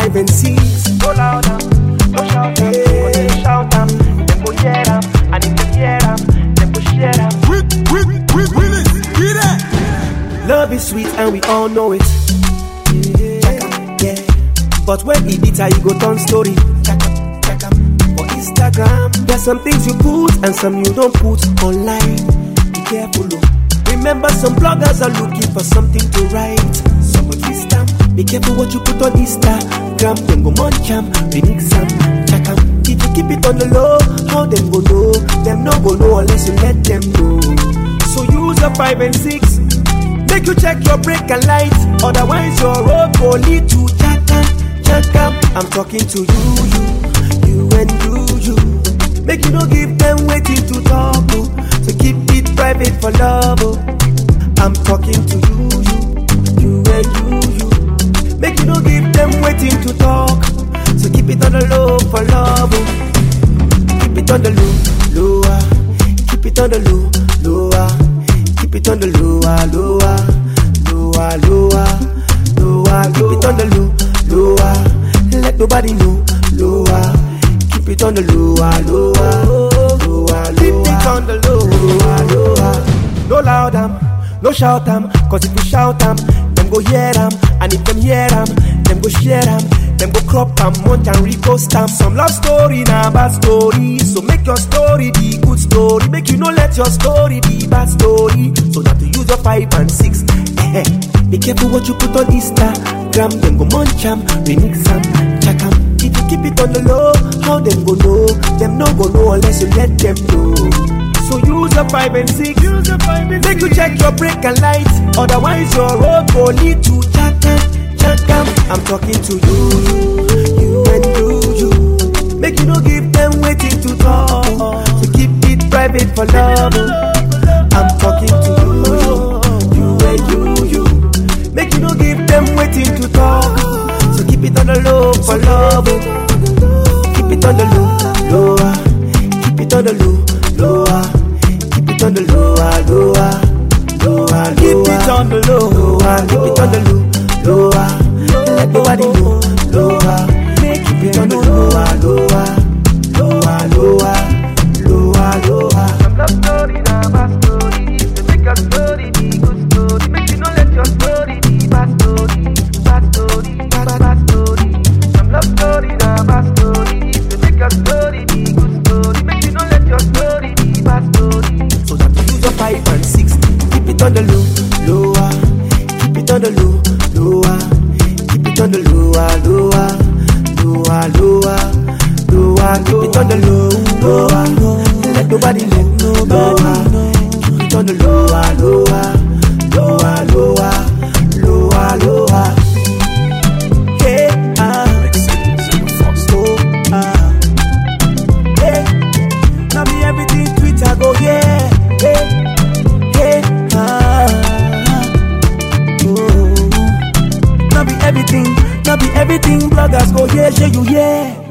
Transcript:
5 and 6. Go louder, go shout them. Go they shout them, them go hear them. And if they hear them, them go share them. Love is sweet and we all know it. Yeah. But when it bitter, you go turn story. For Instagram, there's some things you put and some you don't put online. Be careful, oh. Remember, some bloggers are looking for something to write. Some will twist them. Be careful what you put on Instagram. Then go munch them, remix them, check them. If you keep it on the low, how them go know? Them no go know unless you let them know. So use a 5 and 6. Make you check your brake and light. Otherwise your road will lead to Chakam. I'm talking to you and you. Make you no give them waiting to talk, oh. So keep it private for love, oh. I'm talking to you and you. Make you no give them waiting to talk. So keep it on the low for love, oh. Keep it on the low, lower. Keep it on the low, lower. Keep it on the lower. Keep it on the low, lower. Let nobody know, lower. Keep it on the lower. Keep it on the lower. No loud them, no shout them. Cause if you shout them go hear them. And if them hear them go share them. Them go crop them, munch and repost them. Some love story, nah bad story. So make your story the good story. Make you no let your story be bad story. So that to use your 5 and 6. Be careful what you put on Instagram. Them go munch them, remix them, check them. If you keep it on the low, how them go know? Them no go know unless you let them know. So use a 5 and 6. Make you check your brake and light. Otherwise your road will lead to Chakam. I'm talking to you and you. Make you no give them waiting to talk. So keep it private for love. I'm talking to you and you. Make you no give them waiting to talk. So keep it on the low for love. Keep it on the low, lower. Keep it on the low, lower. Keep it on the lower. Keep it on the low, keep it on the lower. Let nobody know, lower. Keep it on the lower. Some love story, nah bad story. To make your story be good story. Make you no let your story be bad story. Bad story. Some love story, nah bad story. To make your story be good story. Make you no let your story be bad story. So that you use your 5 and 6. Keep it on the low, lower. Keep it on the low, lower. Keep it on the lower. Keep it on the low, lower. Let nobody know, lower. Keep it on the lower. Hey, hey. Now me everything Twitter go, yeah. Hey, Not be everything bloggers go, yeah, you, yeah.